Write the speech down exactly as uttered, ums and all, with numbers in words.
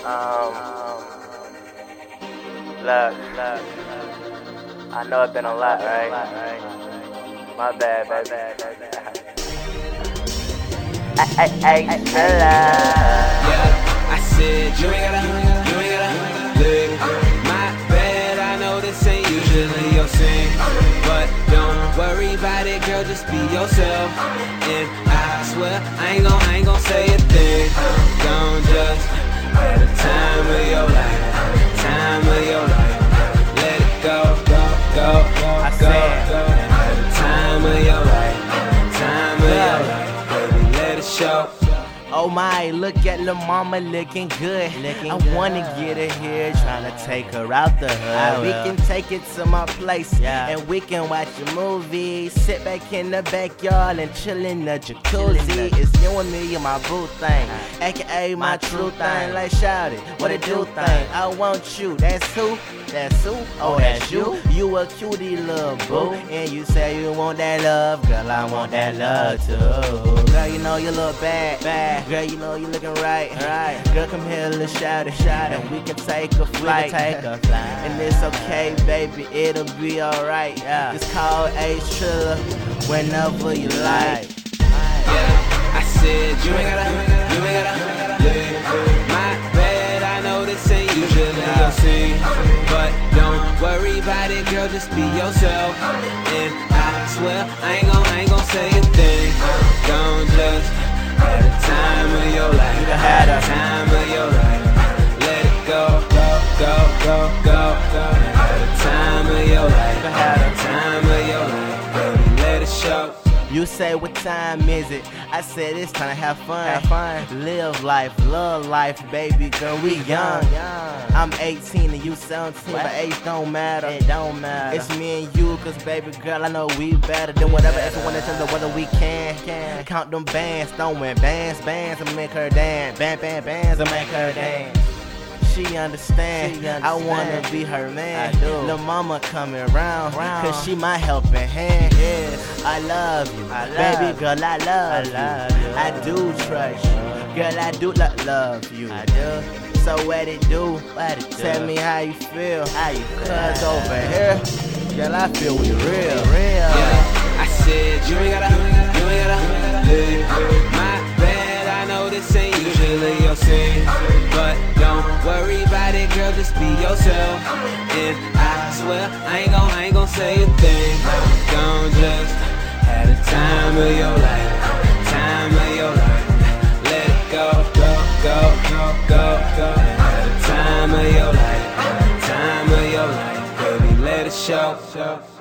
Um, look, look, I know it's been a lot, right? My bad, my bad, my bad. Hey, hey, hey, fella. Yeah, I said you ain't gotta, you ain't gotta live. My bad, I know this ain't usually your thing, but don't worry about it, girl, just be yourself. And I swear, I ain't gon', I ain't gon' say a thing. Don't just have the time of your life, time of your life. Let it go, go, go, go, I go, said, go. Have the time of your life, time of your life. Baby, let it show. oh my, look at lil' mama looking good. Looking I good. wanna get her here, tryna take her out the hood. We can take it to my place, Yeah. and we can watch a movie. Sit back in the backyard and chill in the jacuzzi. It's you and me and my boo thing, aka my, My true true thing. thing. Like shout it, what it do thing? I want you, that's who? That's who? Oh, that's you. You a cutie little boo, and you say you want that love, girl. I want that love too. Girl, you know you look bad, bad. Girl, you know you looking right, right. Girl, come here, little shout it, shout it. We can take a flight, take a flight. and it's okay, baby. It'll be alright. Yeah. Just call Ace Triller whenever you like. Yeah, I said you ain't gotta, you ain't gotta live. My bad, I know this ain't usually your scene, but don't worry about it, girl, just be yourself. And I swear, I ain't gon', I ain't gon' say a thing. Don't just have the time of your life, have the time of your life. Let it go, go, go, go, go, go. Have the time of your life, have the time of your life. Baby, let it show. You say, what time is it? I said, it's time to have fun. Have fun. Live life, love life, baby girl, we young. I'm eighteen and you seventeen, but age don't matter. It don't matter. It's me and you, cause baby girl, I know we better than whatever everyone in terms of whether we can. can. Count them bands, throwing bands, bands, and make her dance. Band, band, bands, and make her dance. She understand. She understand. I wanna be her man. I do. Lil' mama coming round, Round. cause she my helping hand. Yeah, I love you, I baby love girl. I love, I love you. you. I do trust you, girl. I do lo- love you. I do. So what it do? What it do? Tell me how you feel. How you feel? Cause over here, girl, I feel we real. Real. Yeah, I said you ain't gotta, you ain't gotta live. My bad, I know this ain't usually your thing, but don't worry about it, girl, just be yourself. And I swear, I ain't gon', I ain't gon' say a thing. Don't just have the time of your life, time of your life. Let it go, go, go, go, go, go. Have the time of your life, time of your life, baby, let it show.